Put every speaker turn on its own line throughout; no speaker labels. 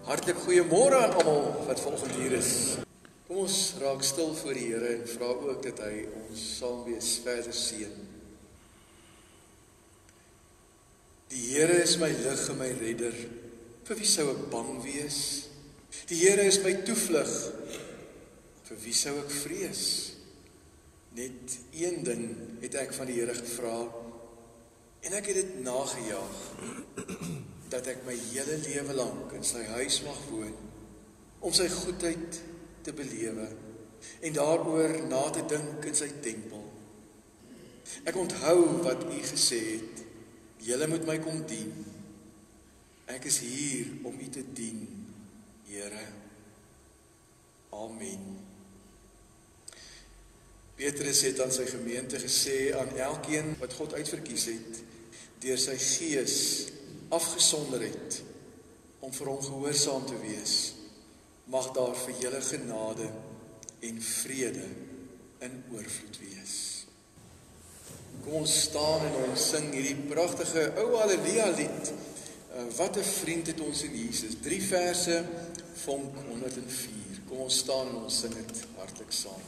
Hartlik goeiemôre aan almal wat vanoggend hier is. Kom ons raak stil voor die Here en vra ook dat hy ons saam wees verder seën. Die Here is my lig en my redder. Vir wie sou ek bang wees? Die Here is my toevlug. Vir wie sou ek vrees? Net een ding het ek van die Here gevra en ek het dit nagejaag. Dat ek my hele lewe lank in sy huis mag woon, om sy goedheid te belewe, en daaroor na te dink in sy tempel. Ek onthou wat U gesê het, julle moet my kom dien. Ek is hier om U te dien, Here. Amen. Petrus het aan sy gemeente gesê, aan elkeen wat God uitverkies het, deur sy Gees afgesonder het, om vir hom gehoorsaam te wees, mag daar vir julle genade en vrede in oorvloed wees. Kom ons staan en ons sing hierdie pragtige ou Halleluja lied. Wat 'n vriend het ons in Jesus. 3 verse, vonk 104. Kom ons staan en ons sing dit hartlik saam.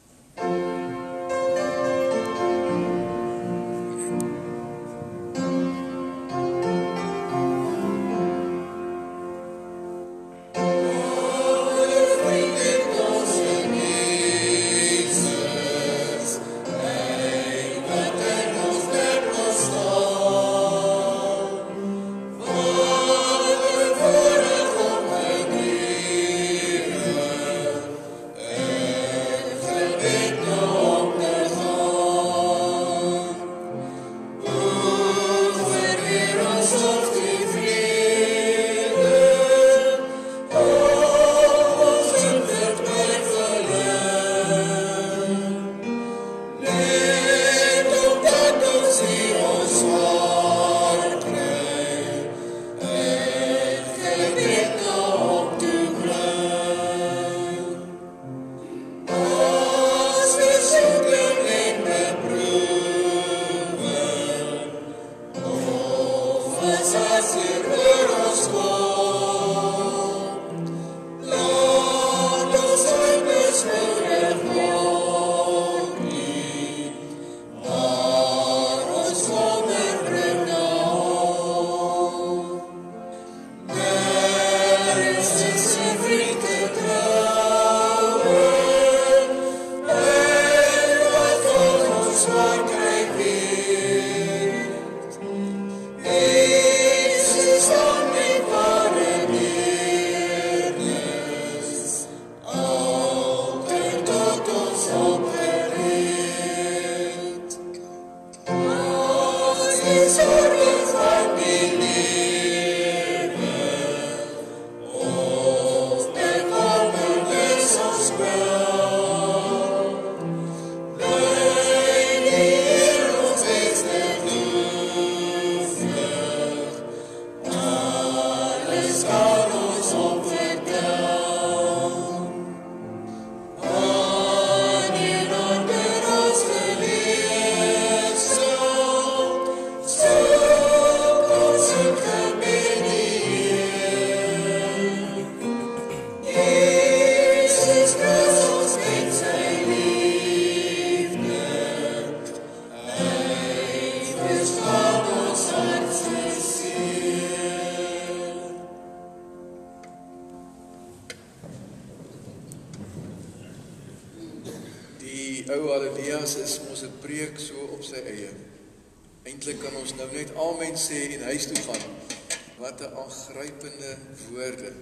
Ou Halleluja's is mos 'n preek so op sy eie. Eintlik kan ons nou net amen sê en huis toe gaan. Wat 'n aangrypende woorde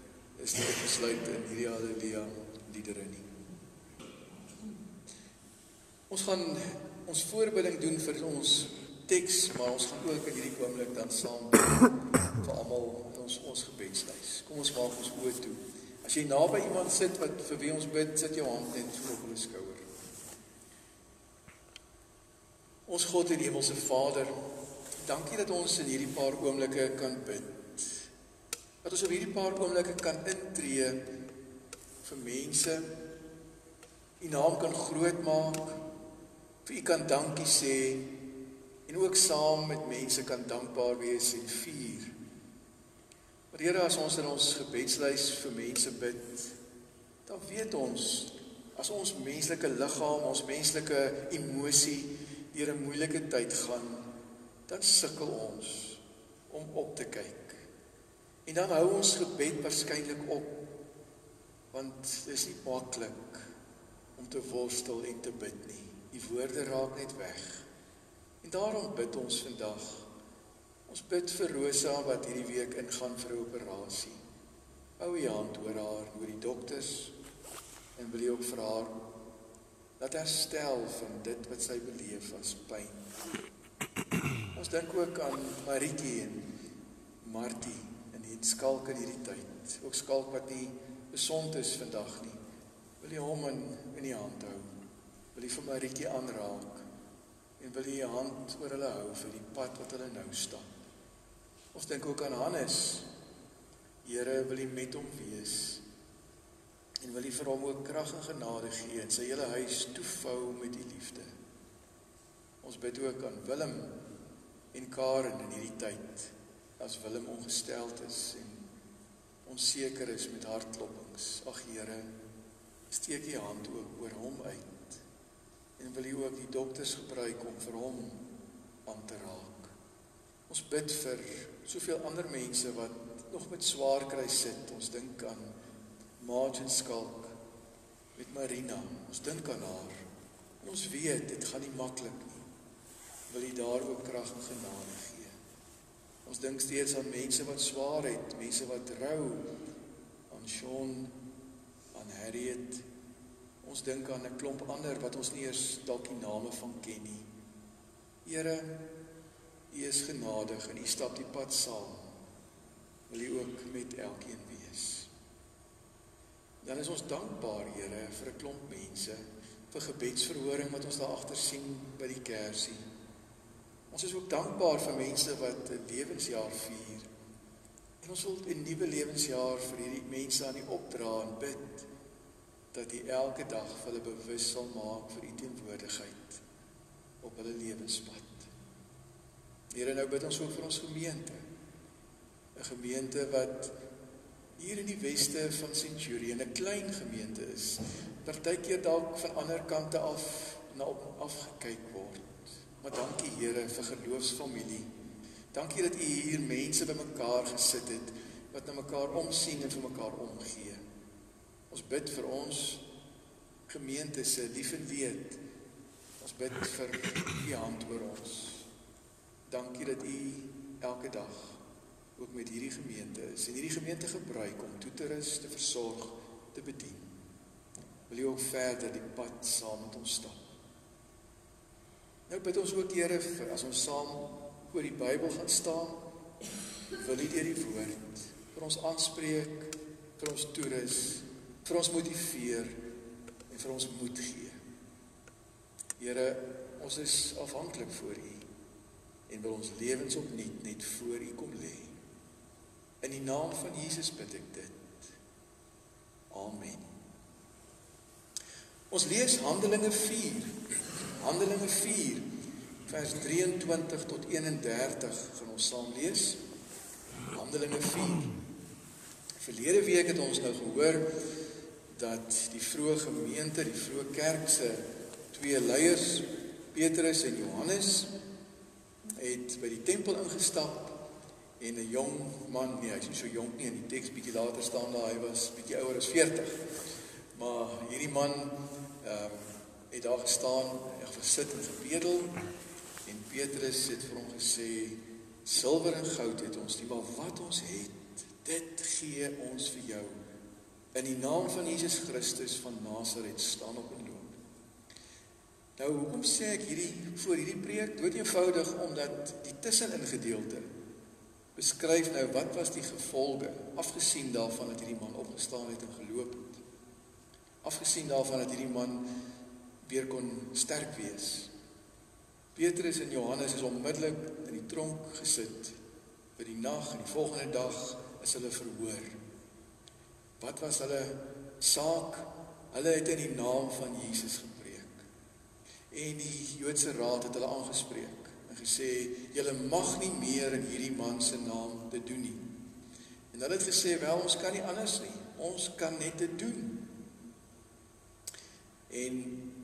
is dit besluit in hierdie Halleluja liedere nie. Ons gaan ons voorbereiding doen vir ons teks, maar ons gaan ook in hierdie oomblik dan saam vir almal in ons gebedshuis. Kom ons maak ons oë toe. As jy naby iemand sit wat vir wie ons bid, sit jou hand net so op hulle skouer. Ons God en Hemelse Vader, dankie dat ons in hierdie paar oomblikke kan bid. Dat ons op hierdie paar oomblikke kan intree vir mense, U naam kan groot maak, vir U kan dankie sê, en ook saam met mense kan dankbaar wees en vier Maar Here, as ons in ons gebedslys vir mense bid, dan weet ons, as ons menslike liggaam, ons menslike emosie deur 'n moeilike tyd gaan, dan sukkel ons om op te kyk. En dan hou ons gebed waarskynlik op, want dit is nie maklik om te worstel en te bid nie. Die woorde raak net weg. En daarom bid ons vandag. Ons bid vir Rosa wat hierdie week ingaan vir 'n operasie. Hou u hand oor haar, oor die dokters, en wil jy ook vir haar laat herstel van dit wat sy beleef as pyn. Ons dink ook aan Marietjie en Martie en die Skalk in hierdie tyd. Ook Skalk wat nie gesond is vandag nie. Wil jy hom in die hand hou? Wil jy vir Marietjie aanraak? En wil jy jou hand oor hulle hou vir die pad wat hulle nou stap? Ons dink ook aan Hannes. Here, wil jy met hom wees? En wil jy vir hom ook krag en genade gee en sy hele huis toevou met die liefde. Ons bid ook aan Willem en Karen in hierdie tyd, as Willem ongesteld is en onseker is met hartkloppings. Ag Here, steek jy hand ook oor hom uit en wil jy ook die dokters gebruik om vir hom aan te raak. Ons bid vir soveel ander mense wat nog met swaar kry sit. Ons dink aan Marge en Skalk, met Marina, ons dink aan haar, en ons weet, dit gaan nie maklik nie, wil jy daar ook krag en genade gee. Ons dink steeds aan mense wat swaar het, mense wat rou, aan Sean, aan Harriet, ons dink aan 'n klomp ander, wat ons nie eers dalk die name van ken nie. Here, U is genadig, en U stap die pad saam, wil U ook met elkeen wees. Dan is ons dankbaar, Here, vir 'n klomp mense, vir gebedsverhoring wat ons daar agter sien by die kersie. Ons is ook dankbaar vir mense wat 'n lewensjaar vier. En ons wil 'n nuwe lewensjaar vir hierdie mense aan U opdra en bid, dat U elke dag vir hulle bewus sal maak vir U teenwoordigheid op hulle lewenspad. Here, nou bid ons ook vir ons gemeente. 'n Gemeente wat hier in die weste van Centurion 'n klein gemeente is, partykeer dalk van ander kante af na op afgekyk word. Maar dankie Here vir geloofsfamilie. Dankie dat U hier mense bymekaar gesit het, wat na mekaar omsien en vir mekaar omgee. Ons bid vir ons gemeente se lief en leed. Ons bid vir U hand oor ons. Dankie dat U elke dag ook met hierdie gemeente is, en hierdie gemeente gebruik om toe te rus, te versorg, te bedien. Wil U ook verder die pad saam met ons stap. Nou bid ons ook Here, as ons saam oor die Bybel gaan staan, wil U deur die woord vir ons aanspreek, vir ons toerus, vir ons motiveer en vir ons moed gee. Here, ons is afhanklik voor U en wil ons lewens opnuut net voor U kom lê. In die naam van Jesus bid ek dit. Amen. Ons lees Handelinge 4. Handelinge 4, vers 23 tot 31 gaan ons saam lees. Handelinge 4. Verlede week het ons nou gehoor dat die vroeë gemeente, die vroeë kerk se twee leiers, Petrus en Johannes, het by die tempel ingestap en 'n jong man, nee, hy is nie so jonk nie, in die teks bietjie later staan daar, hy was bietjie ouer as 40. Maar hierdie man het daar gestaan en gesit en gebedel, en Petrus het vir hom gesê, silwer en goud het ons nie, maar wat ons het, dit gee ons vir jou. In die naam van Jesus Christus van Nasaret, staan op en loop. Nou, hoekom sê ek voor hierdie preek? Dood eenvoudig, omdat die tussenin gedeelte beskryf nou wat was die gevolge, afgesien daarvan dat hierdie man opgestaan het en geloop het. Afgesien daarvan dat hierdie man weer kon sterk wees. Petrus en Johannes is onmiddellik in die tronk gesit vir die nag, en die volgende dag is hulle verhoor. Wat was hulle saak? Hulle het in die naam van Jesus gepreek. En die Joodse raad het hulle aangespreek en gesê, julle mag nie meer in hierdie man se naam dit doen nie. En En hulle het gesê, wel, ons kan nie anders nie. Ons kan net dit doen. En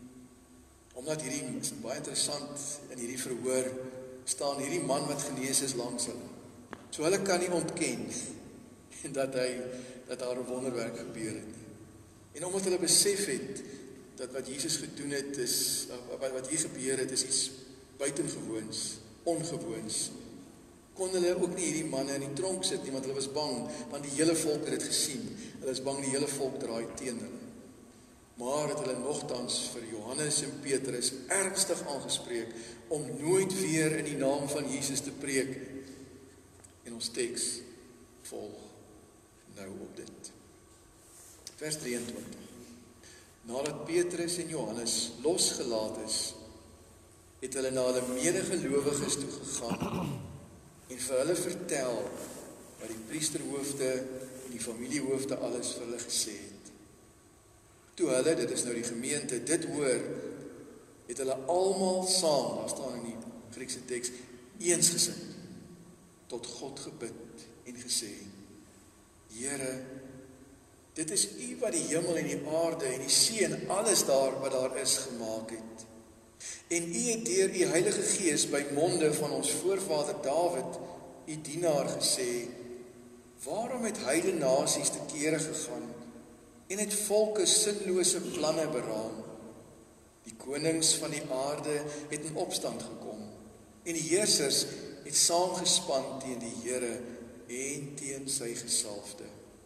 omdat hierdie, is baie interessant, in hierdie verhoor, staan hierdie man wat genees is langs hulle. So hulle kan nie ontken dat daar 'n wonderwerk gebeur het nie. En omdat hulle besef het, dat wat Jesus gedoen het, wat hier gebeur het, is iets buitengewoons, ongewoons, kon hulle ook nie hierdie manne in die tronk sit nie, want hulle was bang, want die hele volk het dit gesien. Hulle is bang die hele volk draai teen hulle. Maar het hulle nogtans vir Johannes en Petrus ernstig aangespreek om nooit weer in die naam van Jesus te preek. En ons teks volg nou op dit. Vers 23. Nadat Petrus en Johannes losgelaat is, het hulle na hulle medegelowiges toe gegaan en vir hulle vertel wat die priesterhoofde en die familiehoofde alles vir hulle gesê het. Toe hulle, dit is nou die gemeente, dit hoor, het hulle almal saam, daar staan in die Griekse teks, eensgesind tot God gebid en gesê, Here, dit is U wat die hemel en die aarde en die see en alles daar wat daar is gemaak het. En U het deur U Heilige Gees by monde van ons voorvader Dawid, U dienaar, gesê, waarom het heidene nasies te kere gegaan en het volke sinlose planne beraam? Die konings van die aarde het in opstand gekom en die heersers het saamgespan teen die Here en teen sy gesalfde.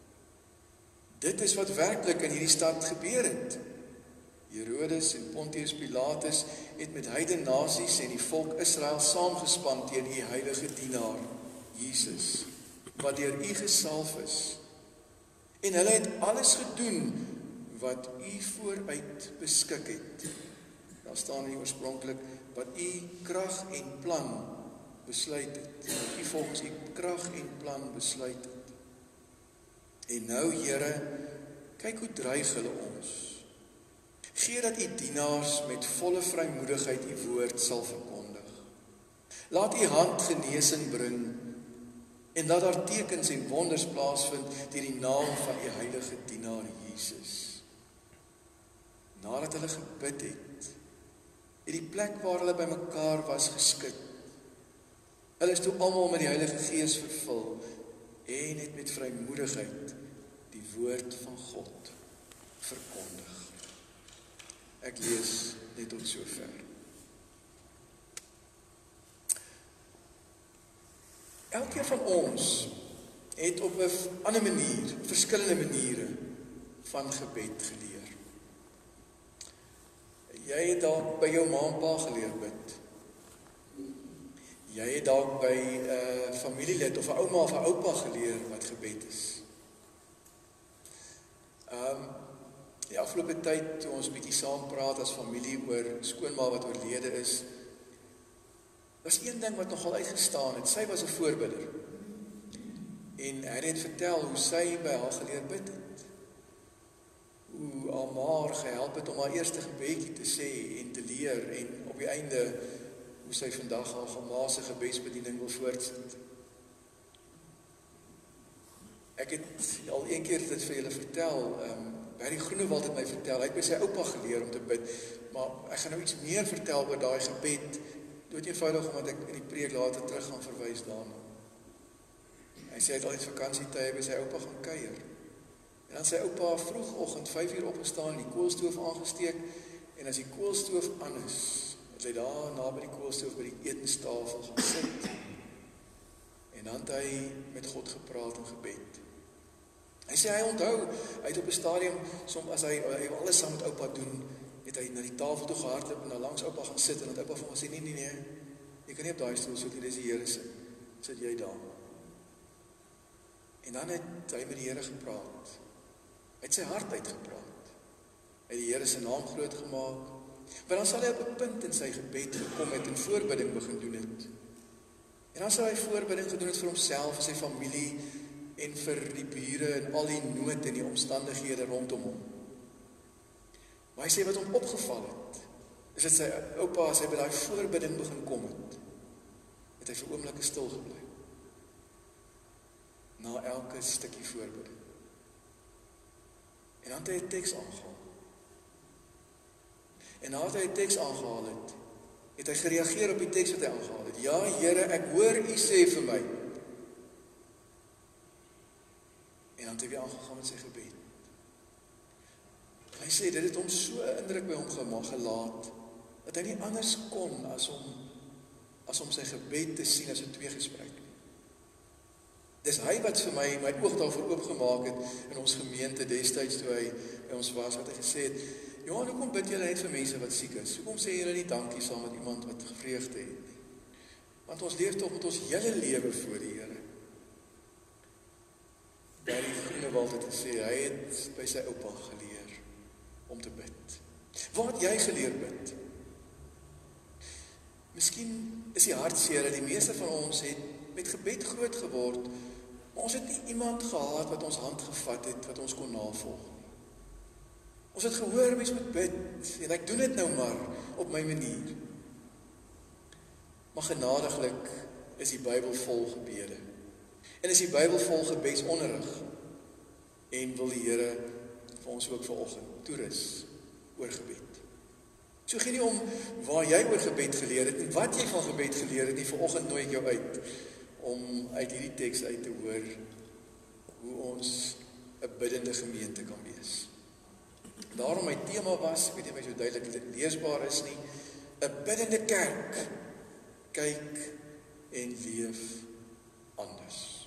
Dit is wat werklik in hierdie stad gebeur het. Herodes en Pontius Pilatus het met heidene nasies en die volk Israel saamgespan teen U heilige dienaar, Jesus, wat deur U gesalf is. En hulle het alles gedoen wat U vooruit beskik het. Daar staan hier oorspronklik wat U krag en plan besluit het. Wat U volgens U krag en plan besluit het. En nou, Here, kyk hoe dreig hulle ons. Gee dat U dienaars met volle vrymoedigheid U woord sal verkondig. Laat U hand genesing bring en laat daar tekens en wonders plaasvind deur die naam van U heilige dienaar Jesus. Nadat hulle gebid het die plek waar hulle bymekaar was geskud. Hulle is toe almal met die Heilige Gees vervul en het met vrymoedigheid die woord van God verkondig. Ek lees net tot sover. Elkeen van ons het op 'n ander manier, verskillende maniere van gebed geleer. Jy het dalk by jou ma en pa geleer bid. Jy het dalk by 'n familielid of 'n ouma of 'n oupa geleer wat gebed is. Die afgelope tyd toe ons bietjie saam praat as familie oor skoonma wat oorlede is, was een ding wat nogal uitgestaan het. Sy was 'n voorbidder. En hy het vertel hoe sy by haar geleer bid het. Hoe haar ma haar gehelp het om haar eerste gebedjie te sê en te leer en op die einde hoe sy vandag haar ma se gebedsbediening wil voortsit. Ek het al een keer dit vir julle vertel, Barry Groenewald het my vertel, hy het by sy oupa geleer om te bid, maar ek gaan nou iets meer vertel oor daai gebed, dood eenvoudig omdat ek in die preek later terug gaan verwys daarna. Hy sê hy het al die vakansietye by sy oupa gaan kuier. En dan sy oupa vroegoggend 5 uur opgestaan, die koolstoof aangesteek, en as die koolstoof aan is, het hy daar naby die koolstoof by die etenstafel gaan sit. En dan het hy met God gepraat en gebed. Hy sê hy onthou, hy het op 'n stadium, as hy alles saam met oupa doen, het hy na die tafel toe gehardloop en daar langs oupa gaan sit, en het oupa vir hom gesê, nee, jy kan nie op daai stoel sit, hier is die Here sit jy daar. En dan het hy met die Here gepraat. Hy het sy hart uitgepraat. Hy het die Here se naam groot gemaak. Maar dan sal hy op 'n punt in sy gebed gekom het en voorbidding begin doen het. En dan sal hy voorbidding gedoen het vir homself, vir sy familie en vir die bure en al die nood en die omstandighede rondom hom. Maar hy sê wat hom opgeval het, is dat sy oupa, as hy by daai voorbidding begin kom het hy vir oomblikke stil gebly. na elke stukkie voorbiding. En dan het hy 'n teks aangehaal. En nadat hy 'n teks aangehaal het hy gereageer op die teks wat hy aangehaal het. Ja, Here, ek hoor U sê vir my. En dan het hy weer aangegaan met sy gebed. Hy sê, dit het hom so 'n indruk by hom gelaat, dat hy nie anders kon as om sy gebed te sien as 'n tweegesprek. Dis hy wat vir my oog daarvoor oopgemaak het in ons gemeente destyds toe hy by ons was, wat hy gesê het, Johan, hoekom bid julle net vir mense wat siek is? Hoekom sê julle nie dankie saam met iemand wat vreugde het nie? Want ons leef toch met ons hele lewe voor die Here. Barry Groenewald het gesê, hy het by sy oupa geleer om te bid. Waar het jy geleer bid? Miskien is die hartseer dat die meeste van ons het met gebed groot geword, maar ons het nie iemand gehad wat ons hand gevat het, wat ons kon navolg. Ons het gehoor, mens moet bid, en ek doen dit nou maar op my manier. Maar genadiglik is die Bybel vol gebede. En is die Bybel vol gebedsonderrig. En wil die Here vir ons ook vanoggend toerus oor gebed. So gee nie om waar jy oor gebed geleer het en wat jy van gebed geleer het nie, vanoggend nooi ek jou uit om uit hierdie teks uit te hoor hoe ons 'n biddende gemeente kan wees. Daarom my tema was, ek weet nie of my so duidelik leesbaar is nie, 'n biddende kerk kyk en leef anders.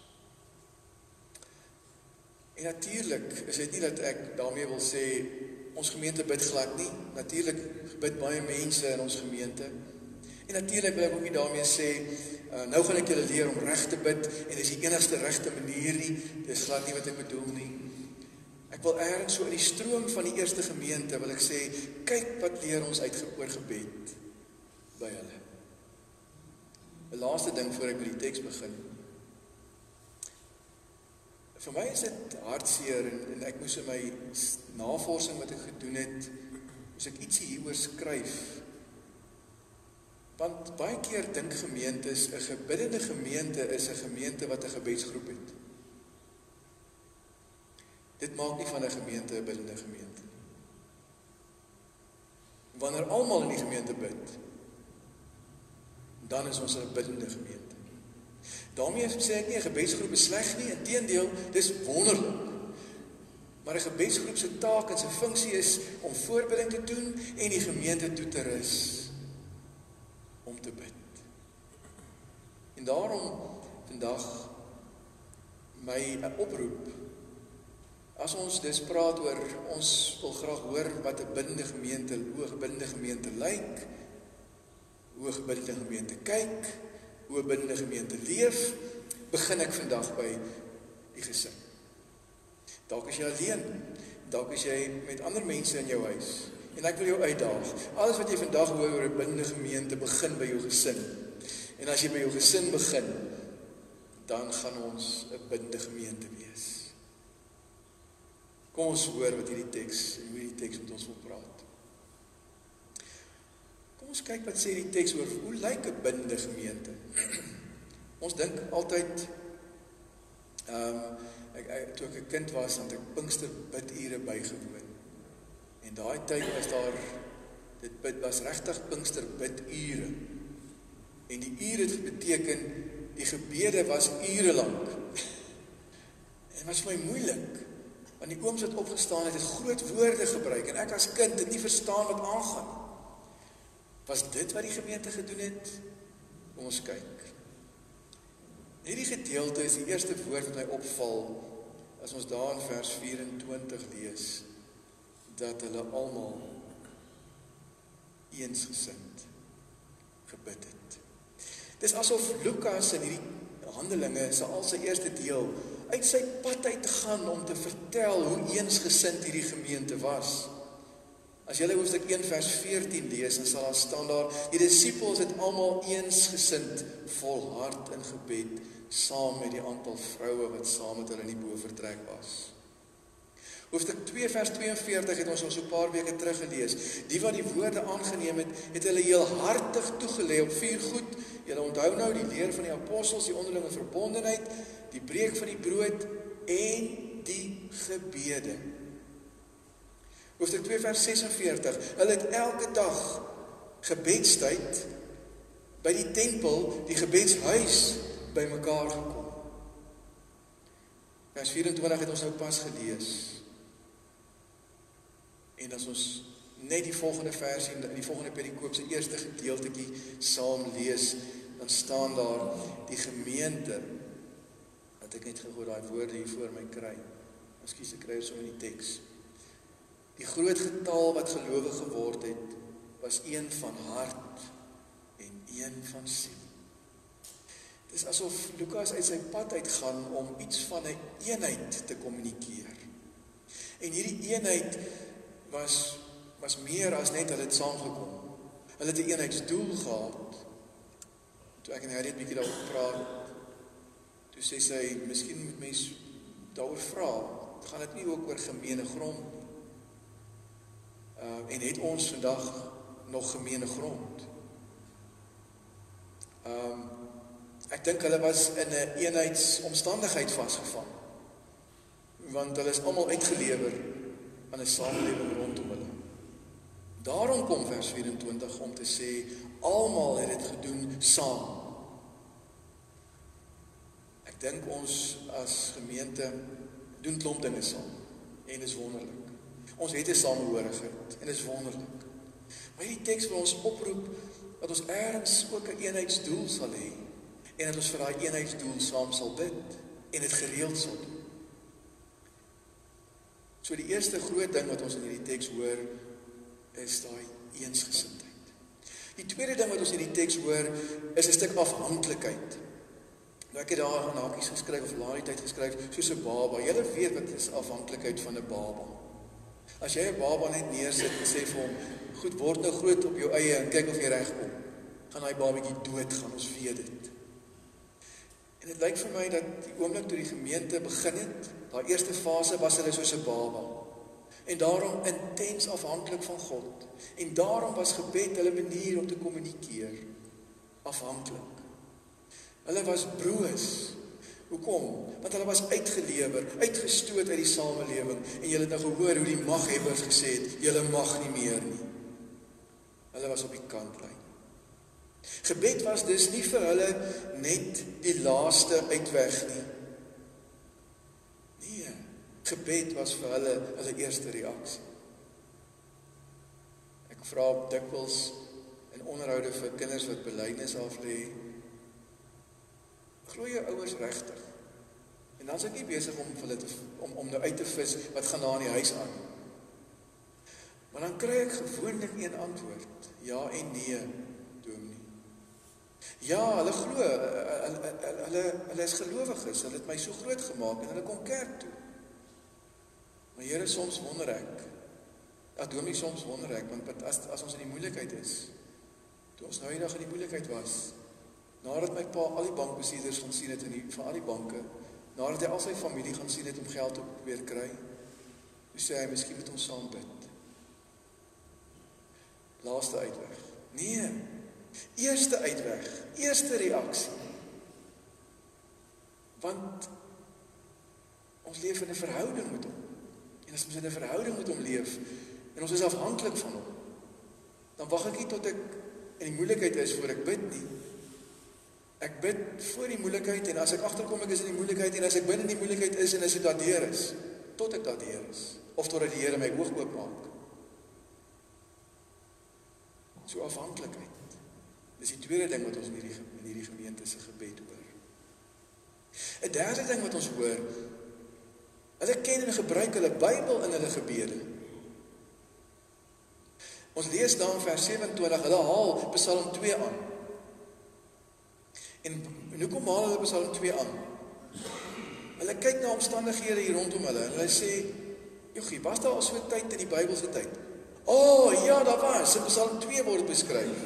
En natuurlik is dit nie dat ek daarmee wil sê ons gemeente bid glad nie. Natuurlik bid baie mense in ons gemeente. En natuurlik wil ek ook nie daarmee sê nou gaan ek julle leer om reg te bid en dis die enigste regte manier nie. Dis glad nie wat ek bedoel nie. Ek wil ergens so in die stroom van die eerste gemeente wil ek sê, kyk wat leer ons uit oor gebed by hulle. 'n Laaste ding voor ek met die teks begin. Vir my is dit hartseer en ek moes in my navorsing wat ek gedoen het, moes ek ietsie hieroor skryf. Want baie keer dink gemeentes, 'n gebiddende gemeente is 'n gemeente wat 'n gebedsgroep het. Dit maak nie van 'n gemeente 'n biddende gemeente. Wanneer almal in die gemeente bid, dan is ons 'n biddende gemeente. Daarmee sê ek nie 'n gebedsgroep is sleg nie, inteendeel, dis wonderlik. Maar 'n gebedsgroep se taak en sy funksie is om voorbereiding te doen en die gemeente toe te rus om te bid. En daarom vandag my oproep. As ons dus praat oor, ons wil graag hoor wat 'n biddende gemeente, hoe 'n biddende gemeente lyk, hoe 'n biddende gemeente kyk, hoe 'n biddende gemeente leef, begin ek vandag by die gesin. Dalk is jy alleen, dalk is jy met ander mense in jou huis, en ek wil jou uitdaag. Alles wat jy vandag hoor oor 'n biddende gemeente, begin by jou gesin. En as jy by jou gesin begin, dan gaan ons 'n biddende gemeente wees. Kom ons hoor wat hierdie teks en hoe die teks met ons wil praat. Kom ons kyk wat sê die teks oor hoe lyk 'n biddende gemeente. Ons dink altyd toe ek 'n kind was, het ek Pinkster bidure bygewoon. En daai tyd was daar dit was regtig Pinkster bidure. En die ure het beteken die gebede was ure lank. En dit was vir my moeilik. Want die ooms het opgestaan, het groot woorde gebruik, en ek as kind het nie verstaan wat aangaan. Was dit wat die gemeente gedoen het? Kom ons kyk. Hierdie gedeelte is die eerste woord wat my opval, as ons daar in vers 24 lees, dat hulle almal eensgesind gebid het. Dis asof Lukas in hierdie Handelinge, al sy eerste deel, uit sy pad uit te gaan om te vertel hoe eensgesind hierdie gemeente was. As julle hoofstuk 1 vers 14 lees, dan sal daar staan daar, die disippels het almal eensgesind volhard in gebed, saam met die aantal vroue wat saam met hulle in die bovertrek was. Hoofstuk 2 vers 42 het ons al so 'n paar weke terug gelees. Die wat die woorde aangeneem het, het hulle heel hartig toegelê op 4 goed. Julle onthou nou die leer van die apostels, die onderlinge verbondenheid, die breek van die brood en die gebede. Hoofstuk 2 vers 46, hulle het elke dag gebedstyd by die tempel, die gebedshuis, by mekaar gekom. Vers 24 het ons nou pas gelees. En as ons net die volgende versie, in die volgende perikoop se eerste gedeeltetjie saam lees, dan staan daar die gemeente, dat ek net gou daai woorde hier voor my kry. Ekskuus, ek kry so in die teks. Die groot getal wat gelowig geword het, was een van hart en een van siel. Dit is asof Lukas uit sy pad uitgaan om iets van 'n eenheid te kommunikeer. En hierdie eenheid was meer as net hulle het saamgekom. Hulle het 'n eenheidsdoel gehad. Toe ek en Harry 'n bietjie daaroor praat, toe sê sy, miskien moet mens daaroor vra, gaan dit nie ook oor gemeene grond nie. En het ons vandag nog gemeene grond? Ek dink hulle was in 'n eenheidsomstandigheid vasgevang, want hulle is almal uitgelewer aan 'n samelewing rondom hulle. Daarom kom vers 24 om te sê, almal het dit gedoen saam. Ek dink ons as gemeente doen klomp dinge saam, en is wonderlik. Ons het 'n samehorigheid, en is wonderlik. Maar hierdie teks wil ons oproep, dat ons ergens ook 'n eenheidsdoel sal hê, en dat ons vir daai eenheidsdoel saam sal bid, en dit gereeld sal doen. So die eerste groot ding wat ons in hierdie teks hoor, is daai eensgesindheid. Die tweede ding wat ons in hierdie teks hoor, is 'n stuk afhanklikheid. Nou ek het daar in hakies geskryf, of laat die tyd geskryf, soos 'n baba. Julle weet wat is afhanklikheid van 'n baba. As jy 'n baba net neersit en sê vir hom, goed, word nou groot op jou eie en kyk of jy reg kom, gaan daai babatjie doodgaan, ons weet dit. En dit lyk vir my dat die oomblik toe die gemeente begin het, daai eerste fase was hulle soos 'n baba. En daarom intens afhanklik van God. En daarom was gebed hulle manier om te kommunikeer. Afhanklik. Hulle was broos. Hoekom? Want hulle was uitgelewer, uitgestoot uit die samelewing. En julle het nou gehoor hoe die maghebbers gesê het, julle mag nie meer nie. Hulle was op die kantlyn. Gebed was dus nie vir hulle net die laaste uitweg nie. Nee, gebed was vir hulle eerste reaksie. Ek vra dikwels in onderhoude vir kinders wat belydenis aflê, glo jou ouers regtig? En dan is ek nie besig om vir hulle om nou uit te vis wat gaan daar in die huis aan. Maar dan kry ek gewoonlik een antwoord, ja en nee, dominee. Ja, hulle glo, hulle is gelowiges, hulle het my so groot gemaak en hulle kom kerk toe. Maar Here, soms wonder ek, dominee, soms wonder ek, want as ons in die moeilikheid is, toe ons nou die dag in die moeilikheid was, nadat my pa al die bankbesitters gaan sien het van al die banke, nadat hy al sy familie gaan sien het om geld te probeer kry, toe sê hy, miskien moet ons saam bid. Laaste uitweg. Nee, eerste uitweg, eerste reaksie. Want ons leef in 'n verhouding met hom. En as ons in 'n verhouding met hom leef, en ons is afhanklik van hom, dan wag ek nie tot ek in die moeilikheid is voor ek bid nie. Ek bid voor die moeilikheid, en as ek agterkom ek is in die moeilikheid, en as ek binne in die moeilikheid is, en as ek daardeur is, tot ek daardeur is, of totdat die Here my oog oopmaak. So afhanklikheid. Dis die tweede ding wat ons in hierdie gemeente se gebed hoor. 'n derde ding wat ons hoor, hulle ken en gebruik hulle Bybel in hulle gebede. Ons lees dan vers 27, hulle haal Psalm 2 aan. En hoekom haal hulle Psalm 2 aan? Hulle kyk na omstandighede hier rondom hulle, en hulle sê, jochie, was daar al so 'n tyd in die Bybelse tyd? Ja, daar was, in Psalm 2 word beskryf.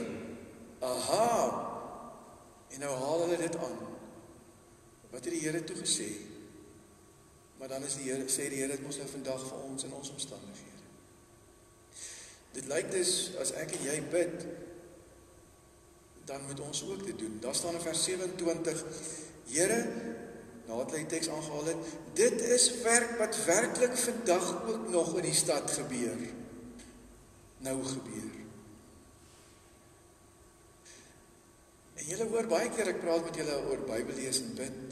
Aha, en nou haal hulle dit aan. Wat het die Here toe gesê? Maar dan is sê die Here, dit mos nou vandag vir ons in ons omstandighede. Dit lyk dus, as ek en jy bid, dan moet ons ook dit doen. Daar staan in vers 27, Here, nadat hulle die teks aangehaal het, dit is werk wat werklik vandag ook nog in die stad gebeur. Nou gebeur. En julle hoor baie keer ek praat met julle oor Bybel lees en bid.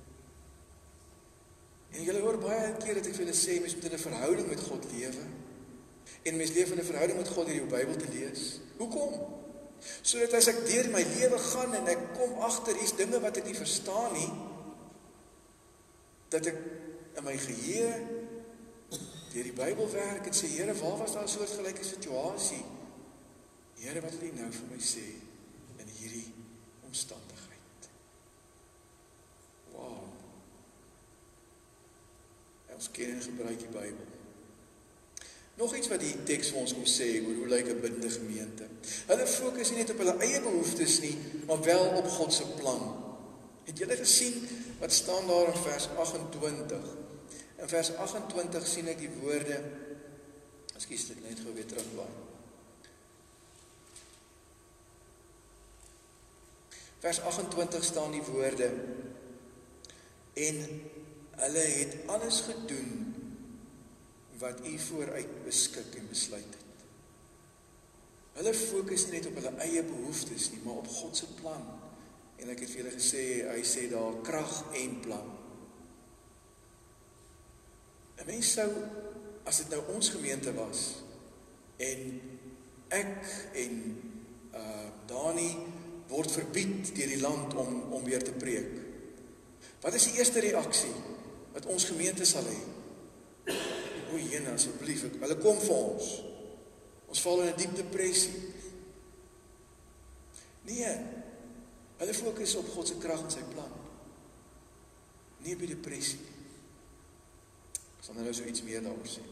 En julle hoor baie keer dat ek vir julle sê, mens moet in 'n verhouding met God lewe. En mens leef in 'n verhouding met God deur jou Bybel te lees. Hoekom? Sodat as ek deur my lewe gaan en ek kom agter hier's dinge wat ek nie verstaan nie, dat ek in my geheue deur die Bybel werk en sê, Here, waar was daar 'n soortgelyke situasie? Here, wat wil U nou vir my sê in hierdie omstandigheid? Wow. Ons ken en gebruik die Bybel. Nog iets wat die teks vir ons kom sê oor hoe lyk 'n bidende gemeente. Hulle fokus nie net op hulle eie behoeftes nie, maar wel op God se plan. Het julle gesien wat staan daar in vers 28? In vers 28 sien ek die woorde, ekskuus, ek net gou weer terugblaai. Vers 28 staan die woorde, en hulle het alles gedoen wat U vooruit beskik en besluit het. Hulle fokus nie net op hulle eie behoeftes nie, maar op God se plan. En ek het vir julle gesê, hy sê daar krag en plan. 'n Mens sou, as dit nou ons gemeente was, en ek en Dani word verbied deur die land om weer te preek. Wat is die eerste reaksie wat ons gemeente sal hê? O, Here, asseblief, hulle kom vir ons. Ons val in 'n diep depressie. Nee, hulle fokus op God se krag en sy plan. Nie op die depressie. Ek sal nou so iets meer daaroor sê.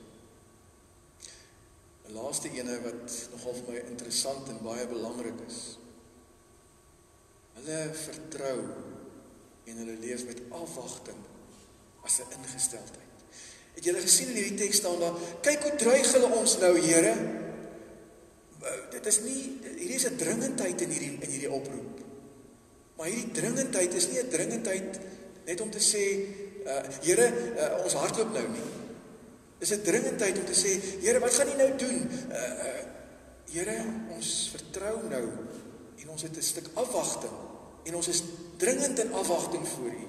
'n Laaste ene wat nogal vir my interessant en baie belangrik is. Hulle vertrou en hulle leef met afwagting as 'n ingesteldheid. Het julle gesien in hierdie teks staan daar, kyk hoe dreig hulle ons nou, Here. Dit is nie, hierdie is 'n dringendheid in hierdie oproep. Maar hierdie dringendheid is nie 'n dringendheid net om te sê, Here, ons hardloop nou nie. Dis 'n dringendheid om te sê, Here, wat gaan U nou doen? Here, ons vertrou nou en ons het 'n stuk afwagting en ons is dringend in afwagting voor U.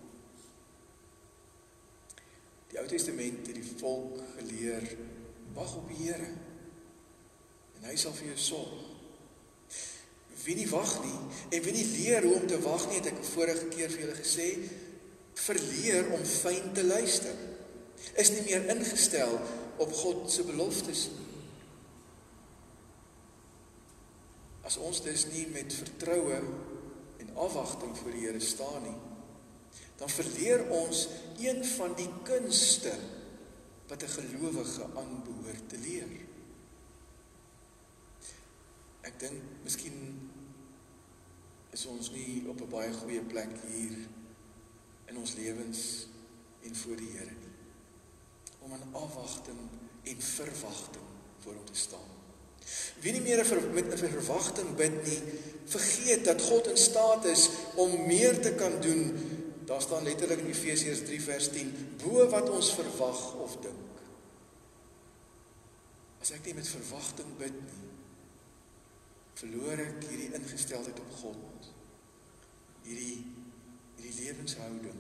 Die Ou Testament het die volk geleer, wag op die Here en hy sal vir jou sorg. Wie nie wag nie en wie nie leer hoe om te wag nie, het ek vorige keer vir julle gesê, verleer om fyn te luister. Is nie meer ingestel op God se beloftes nie. As ons dus nie met vertroue en afwagting voor die Here staan nie, dan verleer ons een van die kunste wat 'n gelowige aanbehoort te leer. Ek dink, miskien is ons nie op 'n baie goeie plek hier in ons lewens en voor die Here nie, om in afwagting en verwagting voor hom te staan. Wie nie meer met 'n verwagting bid nie, vergeet dat God in staat is om meer te kan doen. Daar staan letterlik in Efesiërs 3 vers 10, bo wat ons verwag of dink. As ek nie met verwagting bid nie, verloor ek hierdie ingesteldheid op God, hierdie lewenshouding.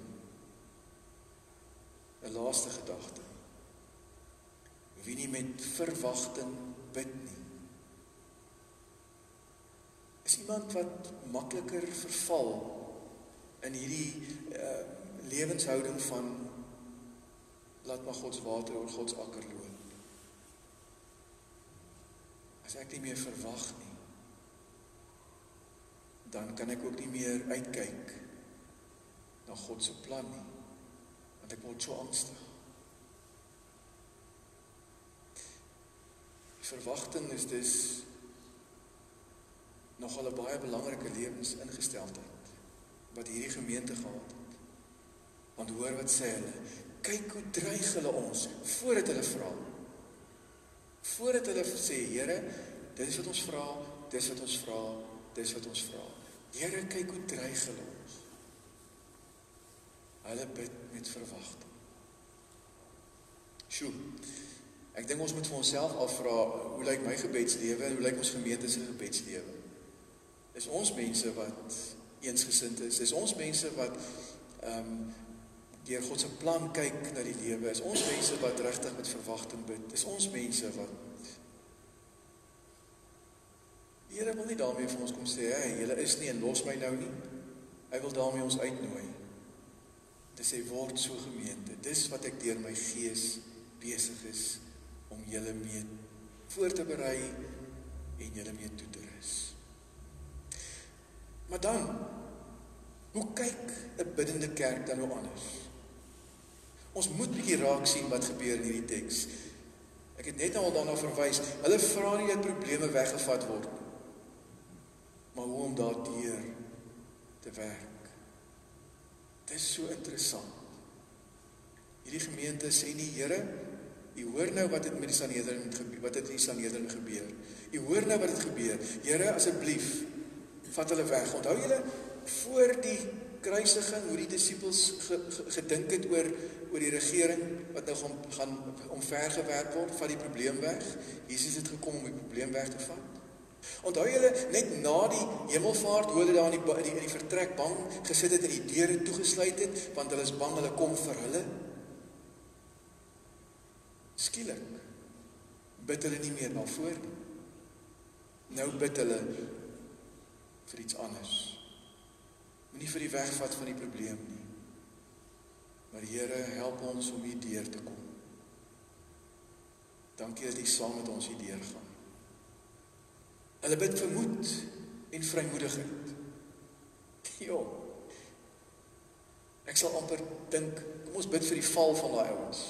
'n Laaste gedagte. Wie nie met verwagting bid nie, is iemand wat makliker verval in hierdie lewenshouding van laat maar God se water oor God se akker loop. As ek nie meer verwag nie, dan kan ek ook nie meer uitkyk na God se plan nie, want ek word so angstig. Verwagting is dus nogal 'n baie belangrike lewensingesteldheid wat hierdie gemeente gehad het. Want hoor wat sê hulle, kyk hoe dreig hulle ons voordat hulle vra. Voordat hulle sê, Here, dit is wat ons vra, dis wat ons vra, dis wat ons vra. Here, kyk hoe dreig hulle ons. Hulle bid met verwagting. Sjoe, ek dink ons moet vir onsself afvra, hoe lyk my gebedslewe en hoe lyk ons gemeente se gebedslewe? Is ons mense wat eensgesind is? Is ons mense wat deur God se plan kyk na die lewe? Is ons mense wat regtig met verwagting bid? Is ons mense wat die Here wil nie daarmee vir ons kom sê, hey, julle is nie en los my nou nie. Hy wil daarmee ons uitnooi. Dit sê word so gemeente. Dis wat ek deur my gees besig is om julle mee voor te berei en julle mee toe te rus. Maar dan, hoe kyk 'n biddende kerk dan nou anders? Ons moet 'n bietjie raak sien wat gebeur in hierdie teks. Ek het net al daarna verwys. Hulle vra nie dat probleme weggevat word nie, maar hoe om daardeur te werk. Dit is so interessant. Hierdie gemeente sê nie, Here, U hoor nou wat het met die Sanhedrin gebeur, wat het in die Sanhedrin gebeur. U hoor nou wat het gebeur. Here, asseblief, vat hulle weg. Onthou julle voor die kruisiging hoe die disippels gedink het oor die regering wat nou gaan omvergewerp word, vat die probleem weg. Jesus het gekom om die probleem weg te vat. Onthou julle net na die hemelvaart hoe hulle daar in die vertrek bang gesit het en die deure toegesluit het, want hulle is bang hulle kom vir hulle. Skielik bid hulle nie meer daarvoor nie. Nou bid hulle vir iets anders. Moenie vir die wegvat van die probleem nie. Maar Here, help ons om hier deur te kom. Dankie dat U saam met ons hier deur gaan. Hulle bid vir moed en vrymoedigheid. Jo. Ek sal amper dink, kom ons bid vir die val van daai ouens.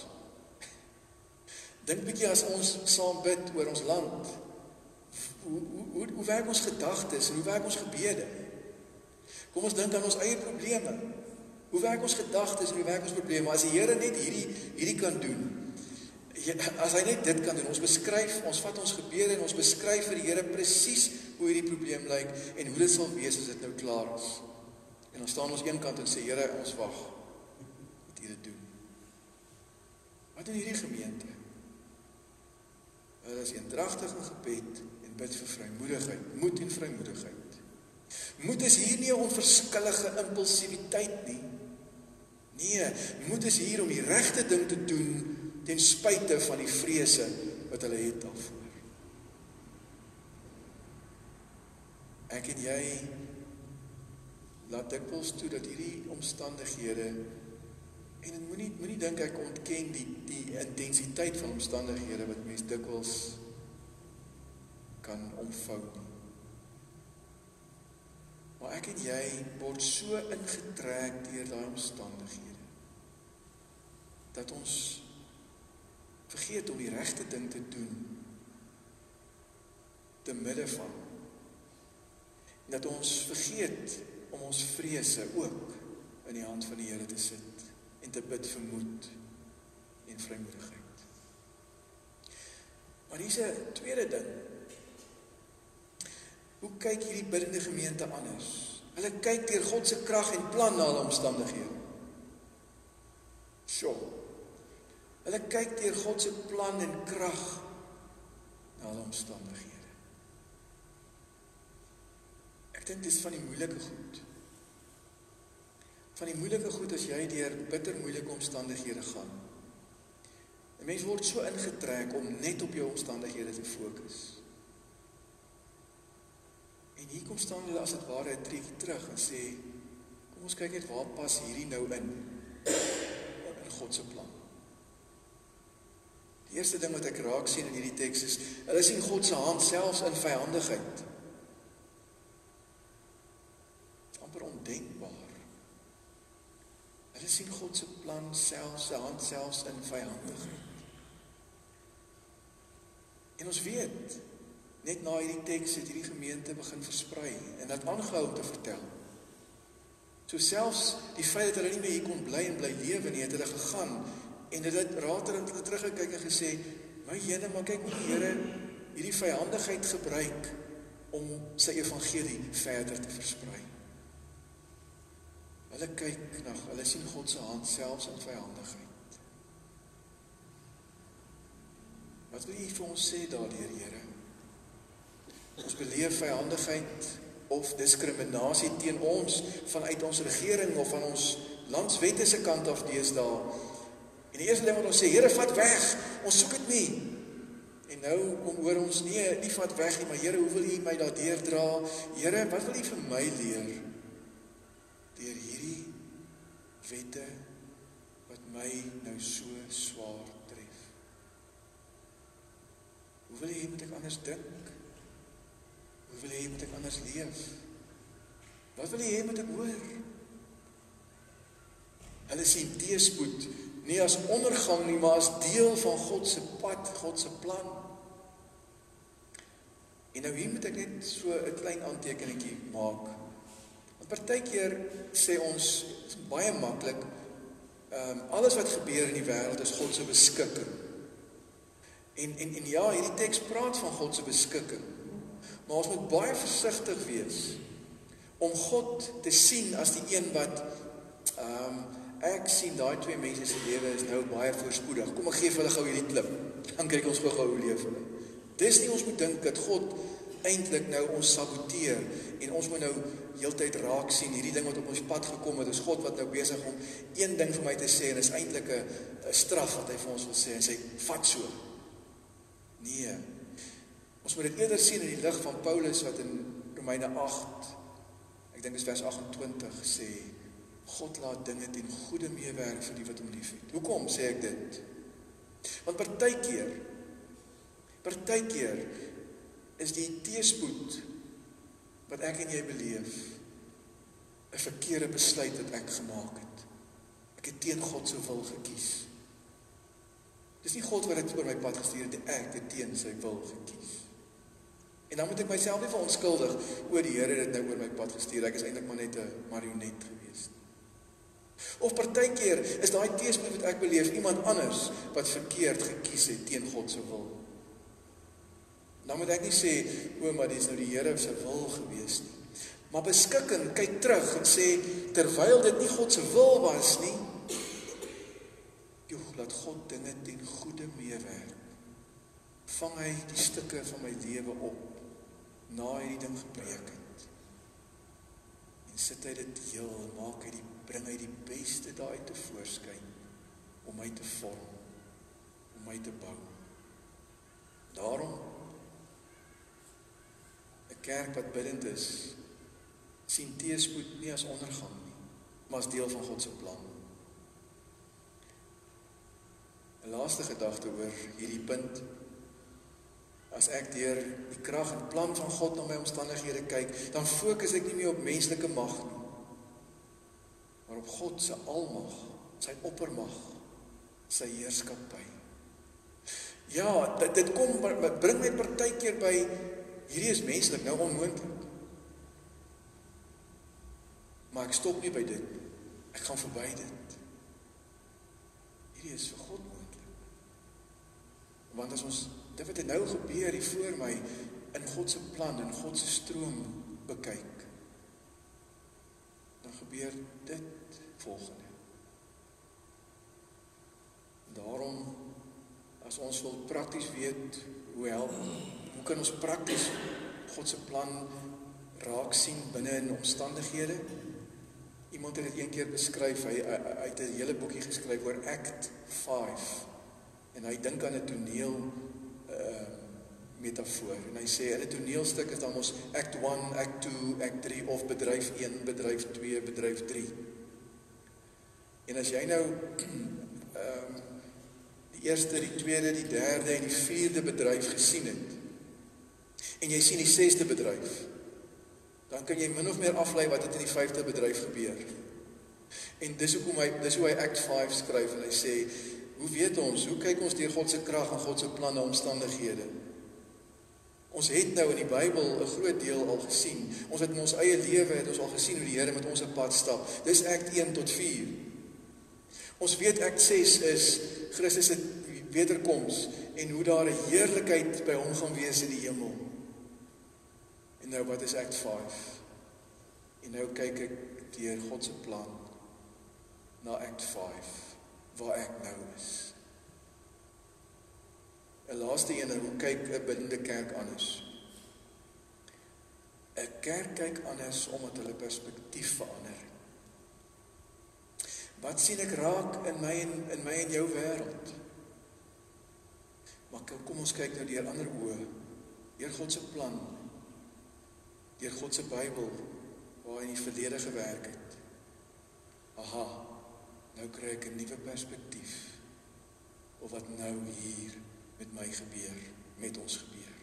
Dink bietjie as ons saam bid oor ons land. Hoe werk ons gedagtes en hoe werk ons gebede? Kom ons dink aan ons eie probleme. Hoe werk ons gedagtes en hoe werk ons probleme? As die Here net hierdie kan doen, as hy net dit kan doen, ons vat ons gebede en ons beskryf vir die Here presies hoe hierdie probleem lyk en hoe dit sal wees as dit nou klaar is. En dan staan ons eenkant en sê, Here, ons wag dat U dit doen. Wat doen hierdie gemeente? Hulle is eendragtig in gebed en bid vir vrymoedigheid, moed en vrymoedigheid. Moed is hier nie 'n onverskillige impulsiwiteit nie. Nee, moed is hier om die regte ding te doen ten spyte van die vrese wat hulle het daarvoor. Ek en jy laat dikwels toe dat hierdie omstandighede, en moenie dink ek ontken die intensiteit van omstandighede wat mens dikwels kan omvou nie. Maar ek en jy word so ingetrek deur daai omstandighede dat ons vergeet om die regte ding te doen te midde van, dat ons vergeet om ons vrese ook in die hand van die Here te sit en te bid vir moed en vrymoedigheid. Maar hier's 'n tweede ding. Hoe kyk hierdie biddende gemeente anders? Hulle kyk deur God se krag en plan na hulle omstandighede. Hulle kyk deur God se plan en krag na hulle omstandighede. Ek dink dis van die moeilike goed. Van die moeilike goed as jy deur bitter moeilike omstandighede gaan. 'n Mens word so ingetrek om net op jou omstandighede te fokus. En hier kom staan hulle as dit ware 'n tree terug en sê, kom ons kyk net waar pas hierdie nou in God se plan. Die eerste ding wat ek raak sien in hierdie teks is, hulle sien God se hand selfs in vyandigheid. Amper ondenkbaar. Hulle sien God se plan selfs, sy hand selfs in vyandigheid. En ons weet, net na hierdie teks het hierdie gemeente begin versprei en dat aangehou om te vertel. So selfs die feit dat hulle nie meer hier kon bly en bly lewe nie, het hulle gegaan en het later in hulle teruggekyk en gesê, my Here, maar kyk hoe die Here hierdie vyandigheid gebruik om sy evangelie verder te versprei. Hulle kyk na, hulle sien God se hand selfs in vyandigheid. Wat wil U vir ons sê daardeur, Here? Ons beleef vyandigheid of diskriminasie teen ons vanuit ons regering of van ons landswette se kant af deesdae. En die eerste ding wat ons sê, Here, vat weg, ons soek dit nie. En nou kom hoor ons, nie vat weg nie, maar Here, hoe wil U my daardeur dra? Here, wat wil U vir my leer? Deur hierdie wette wat my nou so swaar tref. Hoe wil U moet ek anders dink? Hoe wil U moet ek anders leef? Wat wil U moet ek hoor? Hulle sien teëspoed nie as ondergang nie, maar as deel van God se pad, God se plan. En nou hier moet ek net so 'n klein aantekeningkie maak. Want partykeer sê ons, is baie maklik, alles wat gebeur in die wêreld is God se beskikking. En ja, hierdie teks praat van God se beskikking. Maar ons moet baie versigtig wees om God te sien as die een wat ek sien daai twee mense se lewe is nou baie voorspoedig. Kom ek gee vir hulle gou hierdie klip. Dan kyk ons gou hoe leef hulle. Dis nie ons moet dink dat God eintlik nou ons saboteer en ons moet nou heeltyd raak sien hierdie ding wat op ons pad gekom het. Dis God wat nou besig om een ding vir my te sê en is eintlik 'n straf wat hy vir ons wil sê en sê vat so. Nee. Ons moet dit eerder sien in die lig van Paulus wat in Romeine 8, ek dink is vers 28 sê God laat dinge ten goeie meewerk vir die wat hom liefhet. Hoekom sê ek dit? Want partykeer is die teëspoed wat ek en jy beleef 'n verkeerde besluit wat ek gemaak het. Ek het teen God se wil gekies. Dis nie God wat dit oor my pad gestuur het, ek het teen sy wil gekies. En dan moet ek myself nie verontskuldig oor die Here dit nou oor my pad gestuur. Ek is eintlik maar net 'n marionet geweest. Of partykeer is daai teëspoed wat ek beleef iemand anders wat verkeerd gekies het teen God se wil. Dan moet ek nie sê, maar dis nou die Here se wil gewees nie. Maar beskikking, kyk terug en sê, terwyl dit nie God se wil was nie, laat God dinge ten goeie meewerk. Vang hy die stukke van my lewe op, na hy die ding gebreek het. En sit hy dit heel, bring hy die beste daai te voorskyn, om my te vorm, om my te bou. Daarom, 'n kerk wat bidend is, sien teëspoed nie as ondergang nie, maar as deel van God se plan. 'n laaste gedagte oor hierdie punt. As ek deur die krag en plan van God na my omstandighede kyk, dan fokus ek nie meer op menslike mag nie, maar op God se almag, sy oppermag, sy heerskappy. Ja, dit bring my partykeer by, hierdie is menslik, nou onmoontlik. Maar ek stop nie by dit, ek gaan verby dit. Hierdie is vir God moontlik. Want as ons dit wat nou gebeur hier voor my in God se plan, in God se stroom bekyk, dan gebeur dit volgende. Daarom, as ons wil prakties weet hoe kan ons prakties God se plan raak sien binne in omstandighede? Iemand het dit een keer beskryf, hy het 'n hele boekie geskryf oor Act 5 en hy dink aan 'n toneel metafoor en hy sê in 'n toneelstuk is dan ons Act 1, Act 2, Act 3 of bedryf 1, bedryf 2, bedryf 3. En as jy nou die eerste, die tweede, die derde en die vierde bedryf gesien het en jy sien die 6de bedryf, dan kan jy min of meer aflei wat het in die 5de bedryf gebeur. En dis hoe hy Act 5 skryf en hy sê, hoe weet ons, hoe kyk ons deur God se krag en God se planne omstandighede? Ons het nou in die Bybel 'n groot deel al gesien. Ons het in ons eie lewe het ons al gesien hoe die Here met ons op pad stap. Dis Act 1 tot 4. Ons weet Act 6 is Christus se wederkoms en hoe daar 'n heerlikheid by hom gaan wees in die hemel. En nou wat is Act 5? En nou kyk ek deur God se plan. na Act 5, waar ek nou is. 'n laaste een, hoe kyk 'n bidende kerk anders? 'n kerk kyk anders omdat hulle perspektief verander. Wat sien ek raak in my en jou wêreld? Maar kom ons kyk nou deur ander oë, deur God se plan, deur God se Bybel, waar hy in die verlede gewerk het. Aha, nou kry ek 'n nuwe perspektief op wat nou hier met my gebeur, met ons gebeur.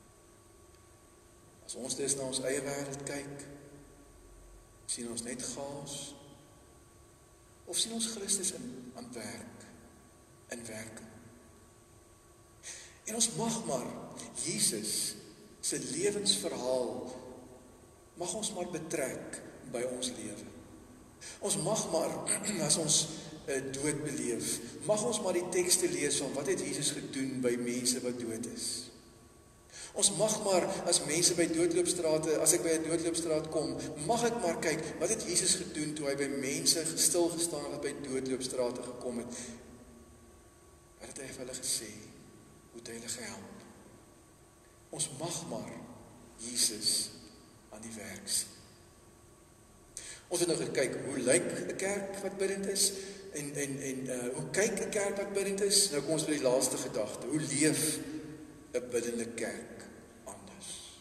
As ons dus na ons eie wêreld kyk, sien ons net chaos, of sien ons Christus aan werk, in werking. En ons mag maar Jesus se lewensverhaal mag ons maar betrek by ons lewe. Ons mag maar, as ons dood beleef, mag ons maar die tekste lees van wat het Jesus gedoen by mense wat dood is. Ons mag maar, as mense by doodloopstrate, as ek by 'n doodloopstraat kom, mag ek maar kyk, wat het Jesus gedoen toe hy by mense stilgestaan wat by doodloopstrate gekom het. Wat het hy vir hulle gesê? Hoe het hy hulle gehelp? Ons mag maar Jesus aan die werk sien. Ons het nou gekyk, hoe lyk 'n kerk wat bidend is? En hoe kyk 'n kerk wat bidend is? Nou kom ons by die laaste gedagte. Hoe leef 'n bidende kerk anders?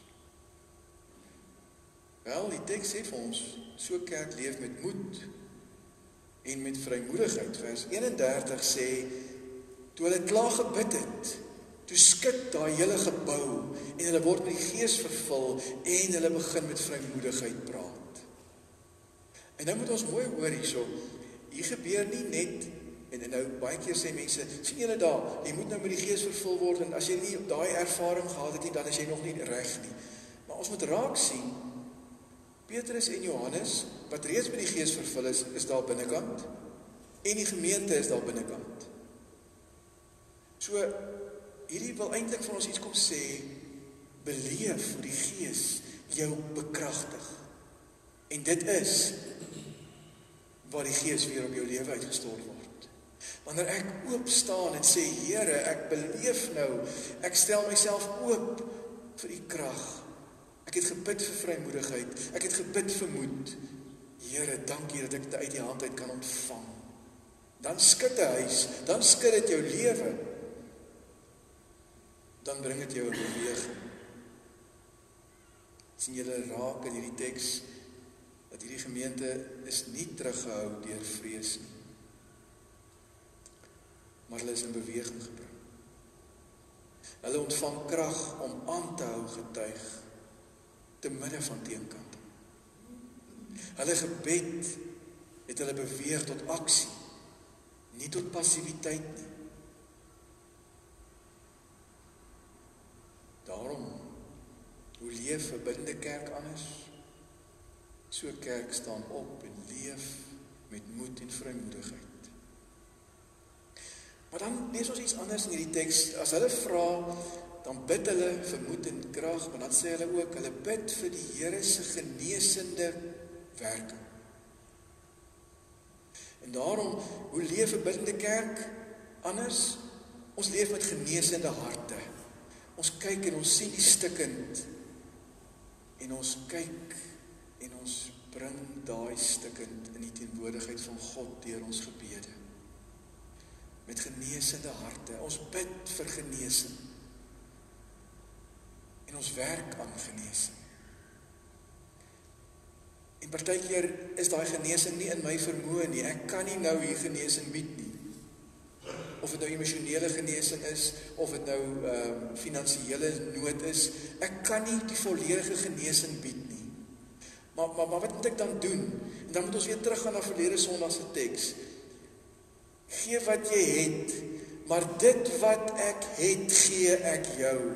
Wel, die teks sê vir ons, so 'n kerk leef met moed en met vrymoedigheid. Vers 31 sê, toe hulle klaar gebid het, toe skud daai hele gebou en hulle word met die Gees vervul en hulle begin met vrymoedigheid praat. En nou moet ons mooi hoor hierso, hier gebeur nie net, en nou baie keer sê mense, sien julle daar, jy moet nou met die Gees vervul word, en as jy nie daai ervaring gehad het nie, dan is jy nog nie reg nie. Maar ons moet raak sien, Petrus en Johannes, wat reeds met die Gees vervul is daar binnekant, en die gemeente is daar binnekant. So, hierdie wil eintlik vir ons iets kom sê, beleef hoe die Gees jou bekragtig. En dit is waar die Gees weer op jou lewe uitgestort word. Wanneer ek oop staan en sê, Here, ek beleef nou, ek stel myself oop vir die krag. Ek het gebid vir vrymoedigheid, ek het gebid vir moed. Here, dankie dat ek dit uit die hand uit kan ontvang. Dan skud 'n huis, dan skud dit jou lewe. Dan bring dit jou in beweging. Sien julle raak in hierdie teks, dat hierdie gemeente is nie teruggehou deur vrees nie, maar hulle is in beweging gebring. Hulle ontvang krag om aan te hou getuig, te midde van teenkante. Hulle gebed het hulle beweeg tot aksie, nie tot passiwiteit nie. Daarom, hoe leef 'n bidende kerk anders? So 'n kerk staan op en leef met moed en vrymoedigheid. Maar dan lees ons iets anders in hierdie teks. As hulle vra, dan bid hulle vir moed en krag, maar dan sê hulle ook, hulle bid vir die Here se genesende werking. En daarom, hoe leef 'n bidende kerk anders? Ons leef met genesende harte. Ons kyk en ons sien die stikkend, en ons kyk en ons bring daai stikkend in die teenwoordigheid van God deur ons gebede. Met genesende harte. Ons bid vir genesing. En ons werk aan genesing. En partykeer is daai genesing nie in my vermoë nie. Ek kan nie nou hier genesing bied nie. Of dit nou emosionele genesing is, of dit nou finansiële nood is. Ek kan nie die volledige genesing bied nie. Maar wat moet ek dan doen? En dan moet ons weer teruggaan na verlede Sondag se teks. Gee wat jy het, maar dit wat ek het, gee ek jou.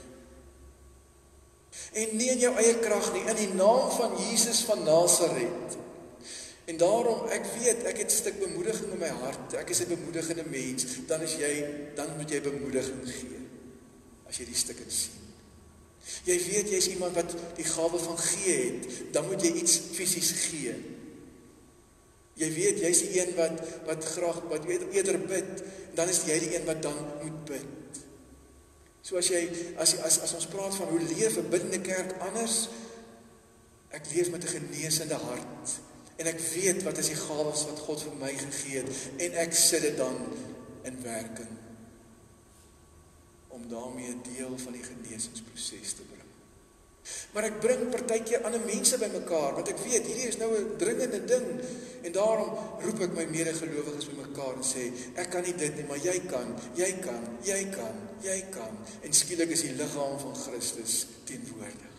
En nie in jou eie krag nie, in die naam van Jesus van Nasaret. En daarom, ek weet, ek het 'n stuk bemoediging in my hart, ek is 'n bemoedigende mens, dan moet jy bemoediging gee, as jy die stukke sien. Jy weet, jy is iemand wat die gawe van gee het, dan moet jy iets fisies gee. Jy weet, jy's die een wat graag, wat eerder bid, en dan is jy die een wat dan moet bid. So as ons praat van hoe leef 'n biddende kerk anders, ek leef met 'n genesende hart, en ek weet wat is die gawes wat God vir my gegee het, en ek sit dit dan in werking, om daarmee 'n deel van die genesingsproses te bring. Maar ek bring partykeer ander mense bymekaar, want ek weet, hierdie is nou 'n dringende ding, en daarom roep ek my medegelowiges bymekaar en sê, ek kan nie dit nie, maar jy kan, en skielik is die liggaam van Christus teenwoordig.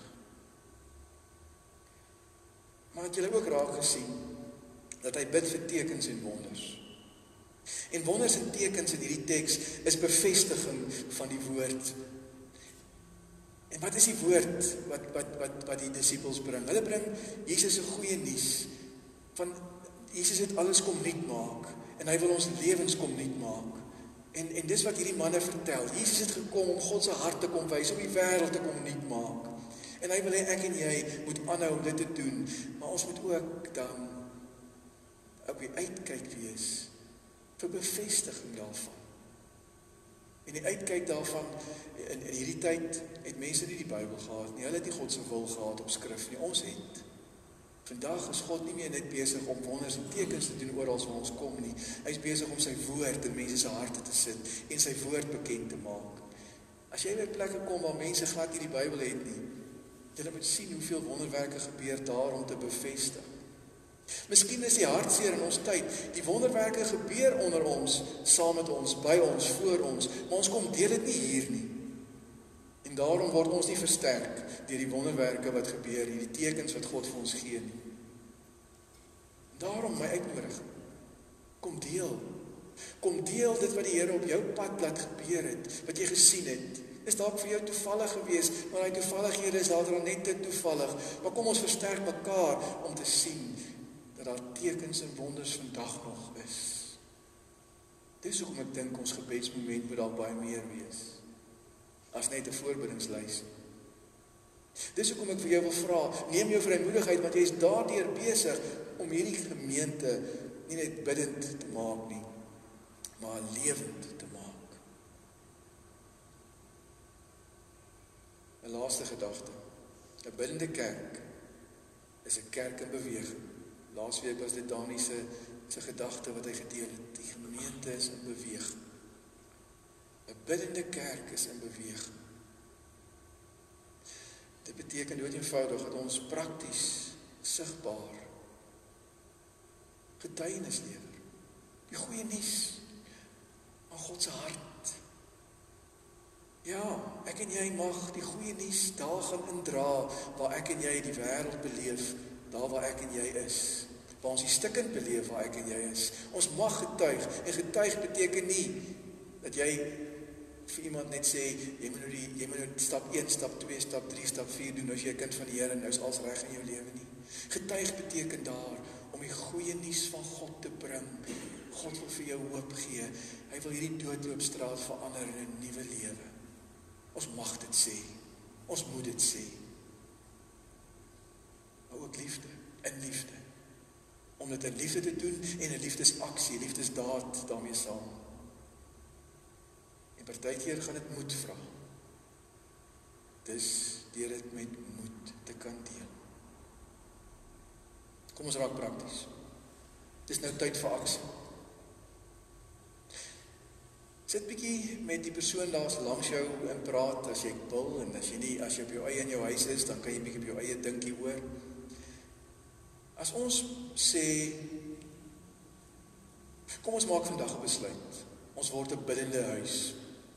Maar het julle ook raak gesien, dat hy bid vir tekens en wonders. En wonders en tekens in hierdie teks is bevestiging van die woord. En wat is die woord wat die disippels bring? Hulle bring Jesus se goeie nuus van Jesus het alles kom nuut maak en hy wil ons lewens kom nuut maak. En dis wat hierdie manne vertel. Jesus het gekom om God se hart te kom wys, om die wêreld te kom nuut maak. En hy wil hê ek en jy moet aanhou om dit te doen, maar ons moet ook dan op die uitkyk wees vir bevestiging daarvan. En die uitkyk daarvan, in hierdie tyd het mense nie die Bybel gehad nie, hulle het nie God se wil gehad op skrif nie, ons het. Vandag is God nie meer net besig om wonders en tekens te doen oral waar ons kom nie. Hy is besig om sy woord in mense se harte te sit en sy woord bekend te maak. As jy by plekke kom waar mense glad nie die Bybel het nie, jy moet sien hoeveel wonderwerke gebeur daar om te bevestig. Miskien is die hartseer in ons tyd, die wonderwerke gebeur onder ons, saam met ons, by ons, voor ons, maar ons kom deel dit nie hier nie. En daarom word ons nie versterk deur die wonderwerke wat gebeur, die tekens wat God vir ons gee nie. Daarom my uitnodiging, kom deel. Kom deel dit wat die Here op jou pad laat gebeur het, wat jy gesien het. Is dalk vir jou toevallig gewees, maar die toevallighede is dalk net te toevallig. Maar kom ons versterk mekaar om te sien dat daar tekens en wonders vandag nog is. Dis hoekom ek dink ons gebedsmoment moet dalk baie meer wees as net 'n voorbidingslys. Dis hoekom ek vir jou wil vra, neem jou vrymoedigheid, want jy is daardeur besig om hierdie gemeente nie net biddend te maak nie, maar lewend te maak. 'n laaste gedagte. 'n biddende kerk is 'n kerk in beweging. Laasweek was dit Dani se gedagte wat hy gedeel het. Die gemeente is in beweging. 'n biddende kerk is in beweging. Dit beteken dood eenvoudig dat ons prakties, sigbaar getuienis lewer. Die goeie nuus van God se hart. Ja, ek en jy mag die goeie nuus daar gaan indra waar ek en jy die wêreld beleef, daar waar ek en jy is. Waar ons die stukkend beleef waar ek en jy is. Ons mag getuig, en getuig beteken nie dat jy vir iemand net sê, jy moet nou stap 1, stap 2, stap 3, stap 4 doen, as jy 'n kind van die Here, nou is alles reg in jou lewe nie. Getuig beteken daar, om die goeie nuus van God te bring. God wil vir jou hoop gee. Hy wil hierdie doodloopstraat verander in 'n nuwe lewe. Ons mag dit sê. Ons moet dit sê. Maar ook liefde, in liefde. Om dit in liefde te doen en 'n liefdesaksie, liefdesdaad daarmee saam. En partykeer gaan dit moed vra. Dis deur dit met moed te kan deel. Kom ons raak prakties. Dis nou tyd vir aksie. Sit bietjie met die persoon daar langs jou en praat as jy wil, en as jy op jou eie in jou huis is, dan kan jy bietjie op jou eie dink hieroor. As ons sê, kom ons maak vandag 'n besluit. Ons word 'n biddende huis.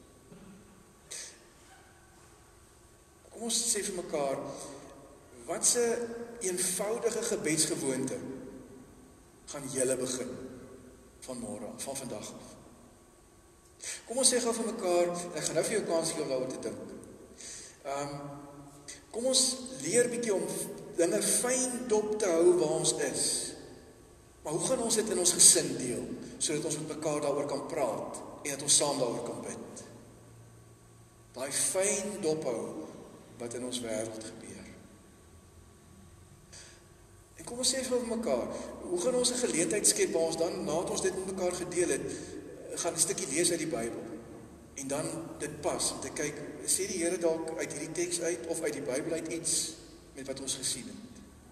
Kom ons sê vir mekaar, wat se eenvoudige gebedsgewoonte gaan julle begin van môre af, van vandag af. Kom ons sê gou vir mekaar, en ek gaan nou vir jou kans gee om daaroor te dink. Kom ons leer bietjie om dinge fyn dop te hou waar ons is. Maar hoe gaan ons dit in ons gesin deel, sodat ons met mekaar daaroor kan praat, en dat ons saam daaroor kan bid. Daai fyn dop hou, wat in ons wêreld gebeur. En En kom ons sê vir mekaar, hoe gaan ons 'n geleentheid skep waar ons dan, nadat ons dit met mekaar gedeel het, gaan 'n stukkie lees uit die Bybel. En dan dit pas, om te kyk, sê die Here dalk uit hierdie teks uit, of uit die Bybel uit iets, met wat ons gesien het.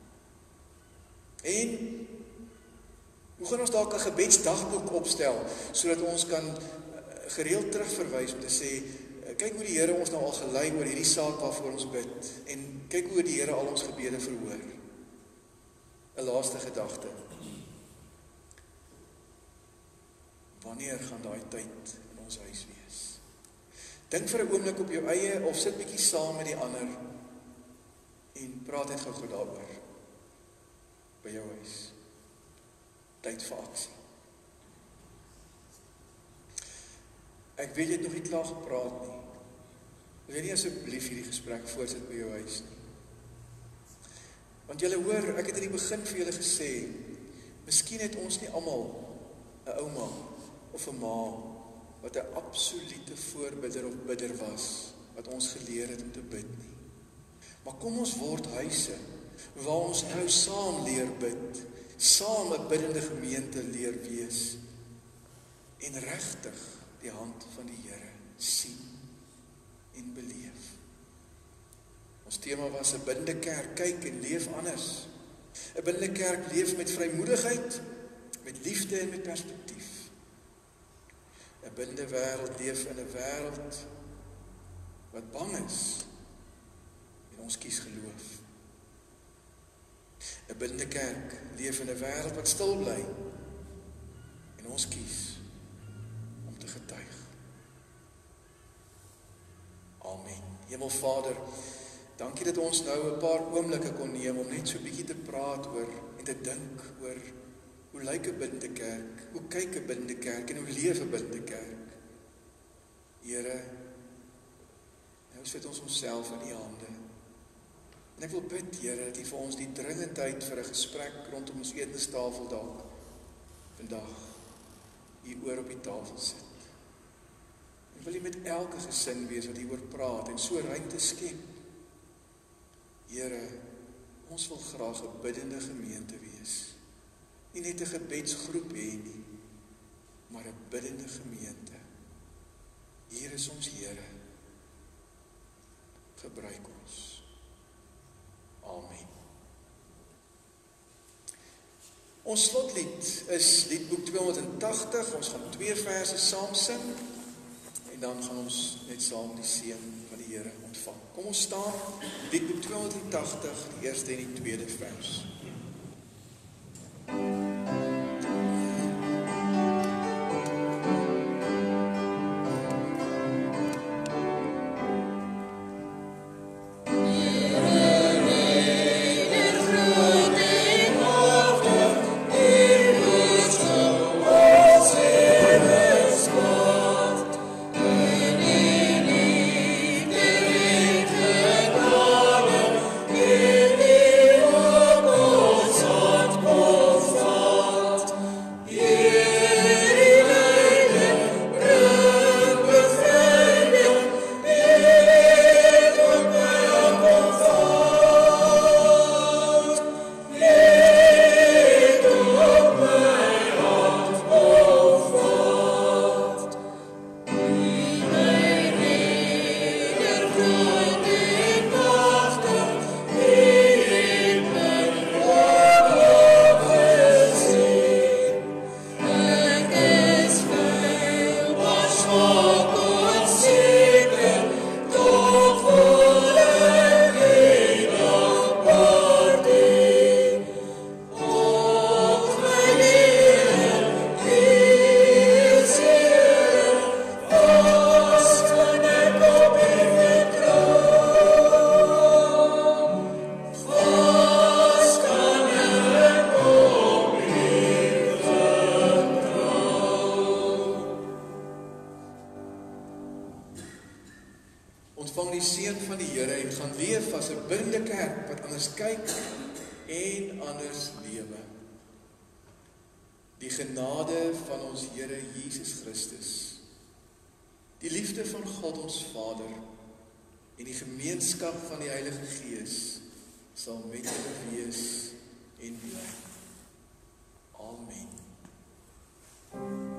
En, hoe gaan ons dalk 'n gebedsdagboek opstel, sodat ons kan gereeld terugverwys om te sê, kyk hoe die Here ons nou al gelei oor hierdie saak waarvoor ons bid, en kyk hoe die Here al ons gebede verhoor. 'n laaste gedagte. Wanneer gaan daai tyd in ons huis wees? Dink vir 'n oomblik op jou eie, of sit bietjie saam met die ander, en praat net gou daaroor. By jou huis. Tyd vir aksie. Ek weet jy het nog nie klaar gepraat nie. Wil jy nie asseblief hierdie gesprek voortsit by jou huis nie? Want julle hoor, ek het in die begin vir julle gesê, miskien het ons nie almal 'n ouma of 'n ma wat 'n absolute voorbidder of bidder was, wat ons geleer het om te bid nie. Maar kom ons word huise waar ons nou saam leer bid, saam 'n biddende gemeente leer wees, en regtig die hand van die Here sien en beleef. Ons tema was 'n bidende kerk, kyk en leef anders. 'n Bidende kerk leef met vrymoedigheid, met liefde en met perspektief. 'n Bidende wêreld leef in 'n wêreld wat bang is, en ons kies geloof. 'n Bidende kerk leef in 'n wêreld wat stil bly, en ons kies om te getuig. Amen. Hemelvader, dankie dat ons nou 'n paar oomblikke kon neem om net so 'n bietjie te praat oor en te dink oor hoe lyk 'n bidende kerk, hoe kyk 'n bidende kerk en hoe leef 'n bidende kerk. Here, nou sit ons onsself in U hande. En ek wil bid, Here, dat U vir ons die dringendheid vir 'n gesprek rondom ons etenstafel dalk vandag U oor op die tafel sit. En wil U met elke gesin wees wat hieroor praat en so ruimte skep. Here, ons wil graag 'n biddende gemeente wees. Nie net 'n gebedsgroep hê nie, maar 'n biddende gemeente. Hier is ons Here. Gebruik ons. Amen. Ons slotlied is liedboek 280. Ons gaan 2 verse saam sing, en dan gaan ons net saam die seën van die Here ontvang. Kom ons staan, liedboek 280, die eerste en die tweede vers. Ontvang die seën van die Here en gaan leef as 'n biddende kerk wat anders kyk en anders lewe. Die genade van ons Here Jesus Christus, die liefde van God ons Vader en die gemeenskap van die Heilige Gees sal met julle wees en bly. Amen.